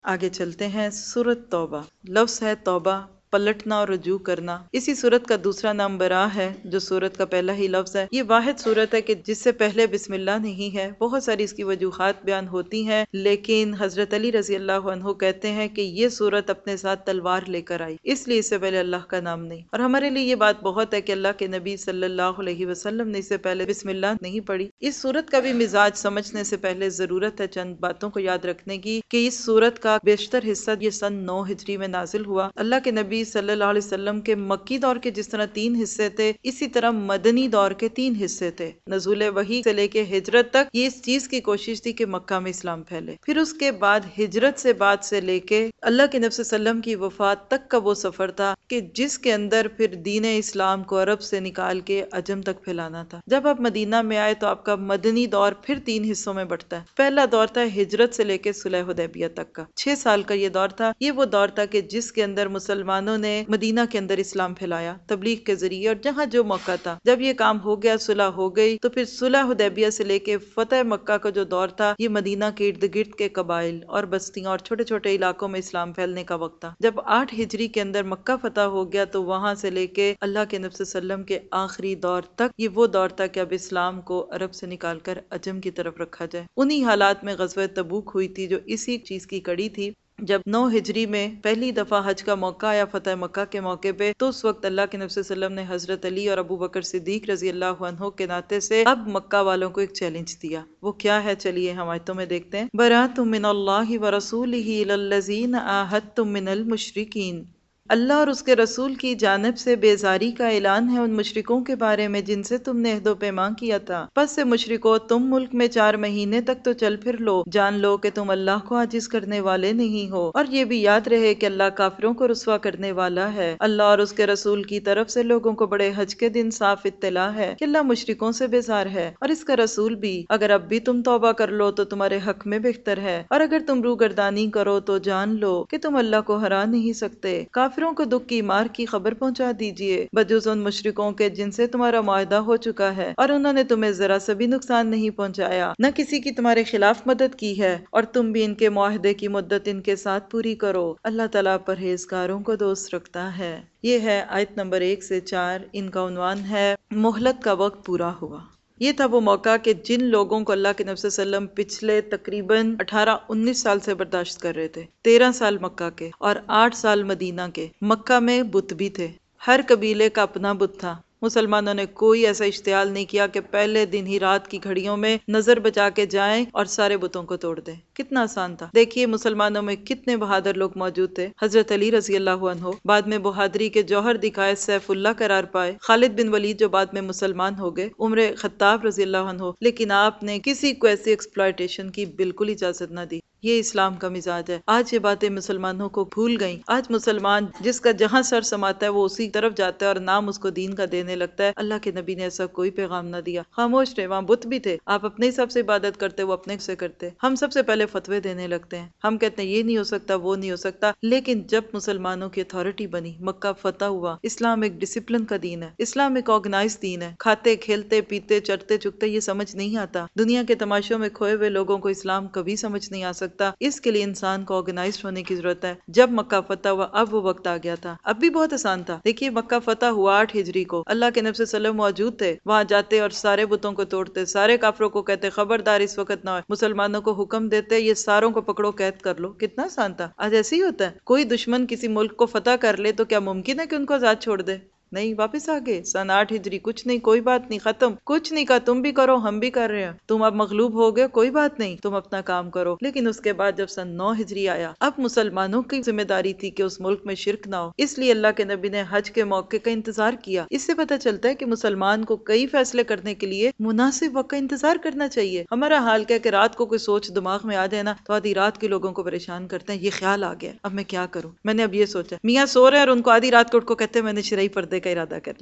آگے چلتے ہیں۔ سورۃ توبہ، لفظ ہے توبہ، پلٹنا اور رجوع کرنا۔ اسی سورت کا دوسرا نام براہ ہے جو سورت کا پہلا ہی لفظ ہے۔ یہ واحد سورت ہے کہ جس سے پہلے بسم اللہ نہیں ہے۔ بہت ساری اس کی وجوہات بیان ہوتی ہیں، لیکن حضرت علی رضی اللہ عنہ کہتے ہیں کہ یہ سورت اپنے ساتھ تلوار لے کر آئی، اس لیے اس سے پہلے اللہ کا نام نہیں۔ اور ہمارے لیے یہ بات بہت ہے کہ اللہ کے نبی صلی اللہ علیہ وسلم نے اس سے پہلے بسم اللہ نہیں پڑھی۔ اس سورت کا بھی مزاج سمجھنے سے پہلے ضرورت ہے چند باتوں کو یاد رکھنے کی کہ اس سورت کا بیشتر حصہ یہ سن 9 ہجری میں نازل ہوا۔ اللہ کے نبی صلی اللہ علیہ وسلم کے مکی دور کے جس طرح 3 حصے تھے، اسی طرح مدنی دور کے 3 حصے تھے۔ نزول وحی سے لے کے ہجرت تک یہ اس چیز کی کوشش تھی کہ مکہ میں اسلام پھیلے۔ پھر اس کے بعد ہجرت سے بعد سے لے کے اللہ کے نبی صلی اللہ علیہ وسلم کی وفات تک کا وہ سفر تھا کہ جس کے اندر پھر دین اسلام کو عرب سے نکال کے عجم تک پھیلانا تھا۔ جب آپ مدینہ میں آئے تو آپ کا مدنی دور پھر 3 حصوں میں بٹتا ہے۔ پہلا دور تھا ہجرت سے لے کے صلح حدیبیہ تک کا، 6 سال کا یہ دور تھا۔ یہ وہ دور تھا کہ جس کے اندر مسلمانوں نے مدینہ کے اندر اسلام پھیلایا تبلیغ کے ذریعے، اور جہاں جو موقع تھا جب یہ کام ہو گیا، صلح ہو گئی، تو پھر صلح حدیبیہ سے لے کے فتح مکہ کا جو دور تھا، یہ مدینہ کے ارد گرد کے قبائل اور بستیاں اور چھوٹے چھوٹے علاقوں میں اسلام پھیلنے کا وقت تھا۔ جب 8 ہجری کے اندر مکہ فتح ہو گیا تو وہاں سے لے کے اللہ کے نبی صلی اللہ علیہ وسلم کے آخری دور تک یہ وہ دور تھا کہ اب اسلام کو عرب سے نکال کر عجم کی طرف رکھا جائے۔ انہی حالات میں غزوہ تبوک ہوئی تھی جو اسی چیز کی کڑی تھی۔ جب 9 ہجری میں پہلی دفعہ حج کا موقع آیا فتح مکہ کے موقع پہ، تو اس وقت اللہ کے نبی صلی اللہ علیہ وسلم نے حضرت علی اور ابو بکر صدیق رضی اللہ عنہ کے ناطے سے اب مکہ والوں کو ایک چیلنج دیا۔ وہ کیا ہے چلیے ہم آیتوں میں دیکھتے ہیں۔ براۃ من اللہ ورسولہ الی الذین عاہدتم من المشرکین، اللہ اور اس کے رسول کی جانب سے بیزاری کا اعلان ہے ان مشرکوں کے بارے میں جن سے تم نے عہد و پیمان کیا تھا۔ پس سے مشرکو، تم ملک میں 4 مہینے تک تو چل پھر لو، جان لو کہ تم اللہ کو عاجز کرنے والے نہیں ہو، اور یہ بھی یاد رہے کہ اللہ کافروں کو رسوا کرنے والا ہے۔ اللہ اور اس کے رسول کی طرف سے لوگوں کو بڑے حج کے دن صاف اطلاع ہے کہ اللہ مشرکوں سے بیزار ہے، اور اس کا رسول بھی۔ اگر اب بھی تم توبہ کر لو تو تمہارے حق میں بہتر ہے، اور اگر تم روگردانی کرو تو جان لو کہ تم اللہ کو ہرا نہیں سکتے۔ کافروں کو دکھ کی مار کی خبر پہنچا دیجئے، بجز ان مشرکوں کے جن سے تمہارا معاہدہ ہو چکا ہے، اور انہوں نے تمہیں ذرا سا بھی نقصان نہیں پہنچایا، نہ کسی کی تمہارے خلاف مدد کی ہے، اور تم بھی ان کے معاہدے کی مدت ان کے ساتھ پوری کرو۔ اللہ تعالیٰ پرہیزگاروں کو دوست رکھتا ہے۔ یہ ہے آیت نمبر 1 سے 4۔ ان کا عنوان ہے مہلت کا وقت پورا ہوا۔ یہ تھا وہ موقع کہ جن لوگوں کو اللہ کے نبی صلی اللہ علیہ وسلم پچھلے تقریباً 18-19 سال سے برداشت کر رہے تھے، 13 سال مکہ کے اور 8 سال مدینہ کے۔ مکہ میں بت بھی تھے، ہر قبیلے کا اپنا بت تھا۔ مسلمانوں نے کوئی ایسا اشتعال نہیں کیا کہ پہلے دن ہی رات کی گھڑیوں میں نظر بچا کے جائیں اور سارے بتوں کو توڑ دیں۔ کتنا آسان تھا۔ دیکھیے مسلمانوں میں کتنے بہادر لوگ موجود تھے۔ حضرت علی رضی اللہ عنہ بعد میں بہادری کے جوہر دکھائے سیف اللہ قرار پائے، خالد بن ولید جو بعد میں مسلمان ہو گئے، عمر خطاب رضی اللہ عنہ، لیکن آپ نے کسی کو ایسی ایکسپلائٹیشن کی بالکل اجازت نہ دی۔ یہ اسلام کا مزاج ہے۔ آج یہ باتیں مسلمانوں کو بھول گئیں۔ آج مسلمان جس کا جہاں سر سماتا ہے وہ اسی طرف جاتا ہے اور نام اس کو دین کا دینے لگتا ہے۔ اللہ کے نبی نے ایسا کوئی پیغام نہ دیا۔ خاموش رہے، وہاں بت بھی تھے، آپ اپنے حساب سے عبادت کرتے، وہ اپنے سے کرتے۔ ہم سب سے پہلے فتوے دینے لگتے ہیں، ہم کہتے ہیں یہ نہیں ہو سکتا، وہ نہیں ہو سکتا، لیکن جب مسلمانوں کی اتھارٹی بنی، مکہ فتح ہوا، اسلام ایک ڈسپلن کا دین ہے، اسلام ایک آرگنائز دین ہے۔ کھاتے کھیلتے پیتے چرتے چکتے یہ سمجھ نہیں آتا۔ دنیا کے تماشوں میں کھوئے ہوئے لوگوں کو اسلام کبھی سمجھ نہیں آ سکتا۔ اس کے لیے انسان کو آرگنائزڈ ہونے کی ضرورت ہے۔ جب مکہ فتح ہوا اب وہ وقت آ گیا تھا۔ اب بھی بہت آسان تھا۔ دیکھیے مکہ فتح ہوا 8 ہجری کو، اللہ کے نبی صلی اللہ علیہ وسلم موجود تھے، وہاں جاتے اور سارے بتوں کو توڑتے، سارے کافروں کو کہتے خبردار اس وقت نہ ہو، مسلمانوں کو حکم دیتے یہ ساروں کو پکڑو قید کر لو۔ کتنا آسان تھا۔ آج ایسے ہی ہوتا ہے، کوئی دشمن کسی ملک کو فتح کر لے تو کیا ممکن ہے کہ ان کو آزاد چھوڑ دے؟ نہیں، واپس آگے سن 8 ہجری، کچھ نہیں، کوئی بات نہیں، ختم، کچھ نہیں کہا، تم بھی کرو ہم بھی کر رہے ہیں، تم اب مغلوب ہو گئے، کوئی بات نہیں، تم اپنا کام کرو۔ لیکن اس کے بعد جب سن 9 ہجری آیا، اب مسلمانوں کی ذمہ داری تھی کہ اس ملک میں شرک نہ ہو، اس لیے اللہ کے نبی نے حج کے موقع کا انتظار کیا۔ اس سے پتہ چلتا ہے کہ مسلمان کو کئی فیصلے کرنے کے لیے مناسب وقت کا انتظار کرنا چاہیے۔ ہمارا حال کیا کہ رات کو کوئی سوچ دماغ میں آ جائے نا تو آدھی رات کے لوگوں کو پریشان کرتے ہیں، یہ خیال آ گیا اب میں کیا کروں، میں نے اب یہ سوچا، میاں سو رہے ہیں اور ان کو آدھی رات کو اٹھ کو کہتے ہیں میں نے شرعی پردے کا ارادہ کر لیا۔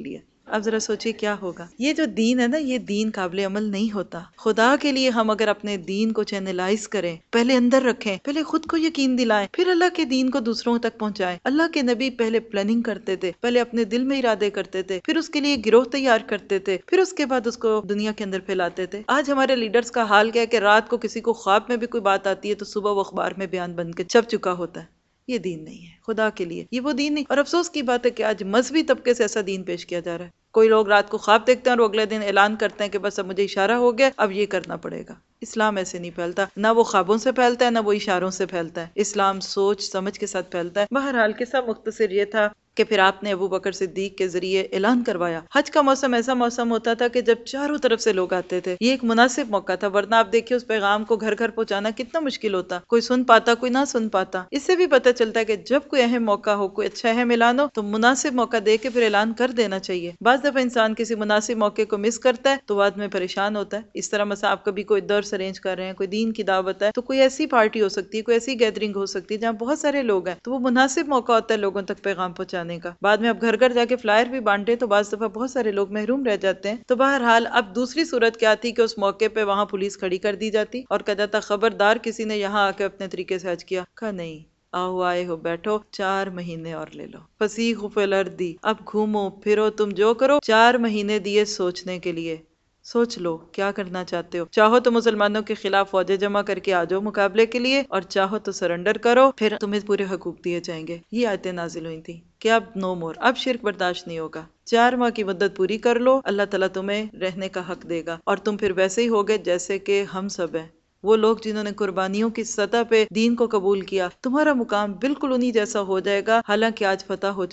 اب ذرا سوچیے کیا ہوگا. یہ جو دین ہے نا، یہ دین قابل عمل نہیں ہوتا. خدا کے لیے ہم اگر اپنے دین کو چینلائز کریں، پہلے اندر رکھیں، پہلے خود کو یقین دلائیں، پھر اللہ کے دین کو دوسروں تک پہنچائیں. اللہ کے نبی پہلے پلاننگ کرتے تھے، پہلے اپنے دل میں ارادے کرتے تھے، پھر اس کے لیے گروہ تیار کرتے تھے، پھر اس کے بعد اس کو دنیا کے اندر پھیلاتے تھے. آج ہمارے لیڈرز کا حال کیا ہے کہ رات کو کسی کو خواب میں بھی کوئی بات آتی ہے تو صبح وہ اخبار میں بیان بن کے چھپ چکا ہوتا ہے. یہ دین نہیں ہے. خدا کے لیے یہ وہ دین نہیں. اور افسوس کی بات ہے کہ آج مذہبی طبقے سے ایسا دین پیش کیا جا رہا ہے. کوئی لوگ رات کو خواب دیکھتے ہیں اور وہ اگلے دن اعلان کرتے ہیں کہ بس اب مجھے اشارہ ہو گیا، اب یہ کرنا پڑے گا. اسلام ایسے نہیں پھیلتا، نہ وہ خوابوں سے پھیلتا ہے نہ وہ اشاروں سے پھیلتا ہے. اسلام سوچ سمجھ کے ساتھ پھیلتا ہے. بہرحال قصہ مختصر یہ تھا کہ پھر آپ نے ابو بکر صدیق کے ذریعے اعلان کروایا. حج کا موسم ایسا موسم ہوتا تھا کہ جب چاروں طرف سے لوگ آتے تھے. یہ ایک مناسب موقع تھا، ورنہ آپ دیکھیے اس پیغام کو گھر گھر پہنچانا کتنا مشکل ہوتا. کوئی سن پاتا، کوئی نہ سن پاتا. اس سے بھی پتہ چلتا ہے کہ جب کوئی اہم موقع ہو، کوئی اچھا اہم اعلان ہو تو مناسب موقع دے کے پھر اعلان کر دینا چاہیے. بعض دفعہ انسان کسی مناسب موقع کو مس کرتا ہے تو بعد میں پریشان ہوتا ہے. اس طرح مثلا آپ کبھی کوئی درس ارینج کر رہے ہیں، کوئی دین کی دعوت ہے، تو کوئی ایسی پارٹی ہو سکتی ہے، کوئی ایسی گیدرنگ ہو سکتی ہے جہاں بہت سارے لوگ ہیں، تو وہ مناسب موقع ہوتا ہے لوگوں تک پیغام پہنچانے کا. بعد میں اب گھر گھر جا کے فلائر بھی بانٹے تو بعض دفعہ بہت سارے لوگ محروم رہ جاتے ہیں. تو بہرحال اب دوسری صورت کیا تھی کہ اس موقع پہ وہاں پولیس کھڑی کر دی جاتی اور کہا جاتا خبردار کسی نے یہاں آ کے اپنے طریقے سے حج کیا. کہا نہیں، آؤ آئے ہو بیٹھو، 4 مہینے اور لے لو. فسیحوا فی الارض، اب گھومو پھرو، تم جو کرو. 4 مہینے دیے سوچنے کے لیے. سوچ لو کیا کرنا چاہتے ہو. چاہو تو مسلمانوں کے خلاف فوجیں جمع کر کے آ جاؤ مقابلے کے لیے، اور چاہو تو سرنڈر کرو، پھر تمہیں پورے حقوق دیے جائیں گے. یہ آیتیں نازل ہوئی تھیں کہ اب نو مور، اب شرک برداشت نہیں ہوگا. 4 ماہ کی مدت پوری کر لو، اللہ تعالیٰ تمہیں رہنے کا حق دے گا، اور تم پھر ویسے ہی ہوگے جیسے کہ ہم سب ہیں. وہ لوگ جنہوں نے قربانیوں کی سطح پہ دین کو قبول کیا، تمہارا مقام بالکل انہی جیسا ہو جائے گا. حالانکہ آج فتح ہو